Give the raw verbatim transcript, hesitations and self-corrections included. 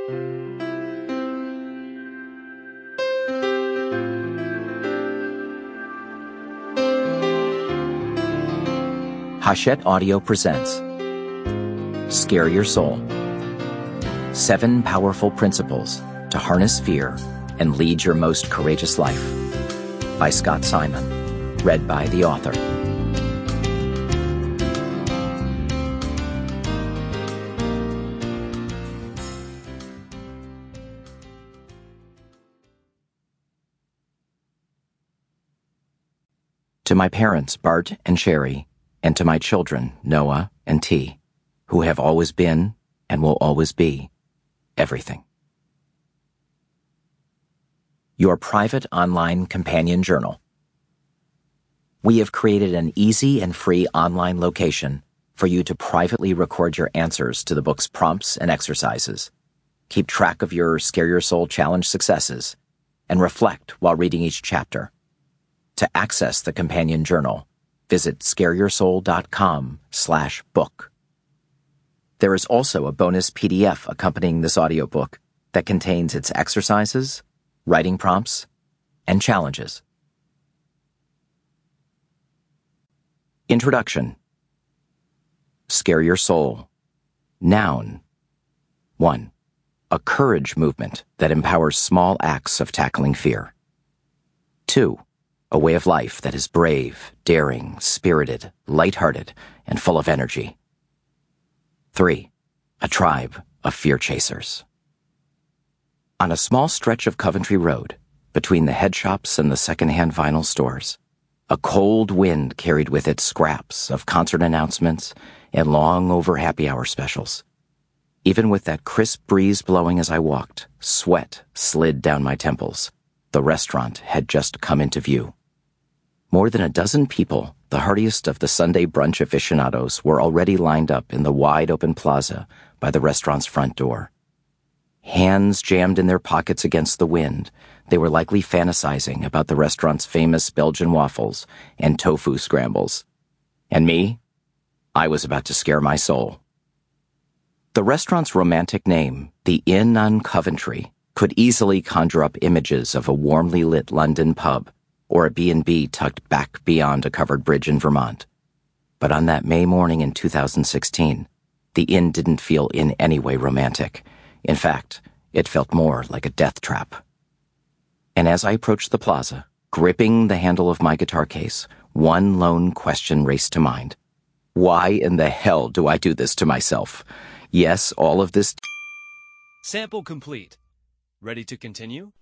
Hachette Audio presents Scare Your Soul. Seven Powerful Principles to Harness Fear and Lead Your Most Courageous Life by Scott Simon. Read by the author. To my parents, Bart and Sherry, and to my children, Noah and T, who have always been and will always be everything. Your private online companion journal. We have created an easy and free online location for you to privately record your answers to the book's prompts and exercises, keep track of your Scare Your Soul Challenge successes, and reflect while reading each chapter. To access the companion journal, visit scareyoursoul.com slash book. There is also a bonus P D F accompanying this audiobook that contains its exercises, writing prompts, and challenges. Introduction. Scare Your Soul. Noun. one. A courage movement that empowers small acts of tackling fear. two. A way of life that is brave, daring, spirited, lighthearted, and full of energy. Three. A tribe of fear chasers. On a small stretch of Coventry Road, between the head shops and the second-hand vinyl stores, a cold wind carried with it scraps of concert announcements and long-over happy-hour specials. Even with that crisp breeze blowing as I walked, sweat slid down my temples. The restaurant had just come into view. More than a dozen people, the hardiest of the Sunday brunch aficionados, were already lined up in the wide-open plaza by the restaurant's front door. Hands jammed in their pockets against the wind, they were likely fantasizing about the restaurant's famous Belgian waffles and tofu scrambles. And me? I was about to scare my soul. The restaurant's romantic name, the Inn on Coventry, could easily conjure up images of a warmly lit London pub or a B and B tucked back beyond a covered bridge in Vermont. But on that May morning in two thousand sixteen, the inn didn't feel in any way romantic. In fact, it felt more like a death trap. And as I approached the plaza, gripping the handle of my guitar case, one lone question raced to mind. Why in the hell do I do this to myself? Yes, all of this... Sample complete. Ready to continue?